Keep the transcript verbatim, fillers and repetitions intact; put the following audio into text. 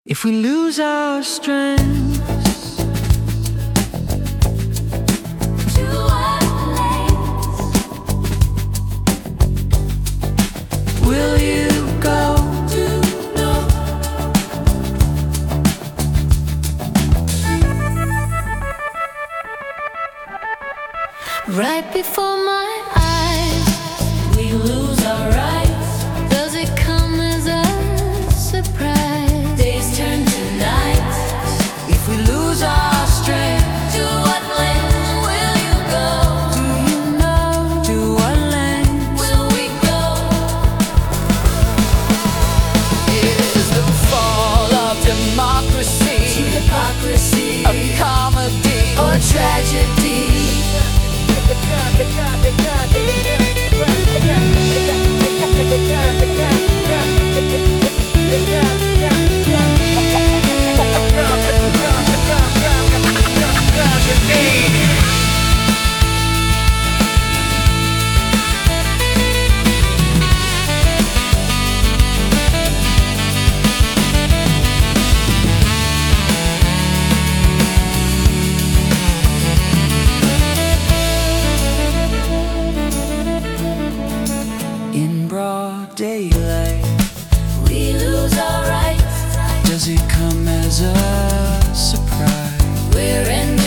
If we lose our strength, to what place will you go? to know? Right before my eyes, we lose our rights. Does it come as a surprise? Days turn to nights. If we lose our strength, To what land will you go? do you know to what land? Will we go? Is the fall of democracy Hypocrisy a comedy or tragedy? In broad daylight, We lose our rights. does it come as a surprise? We're in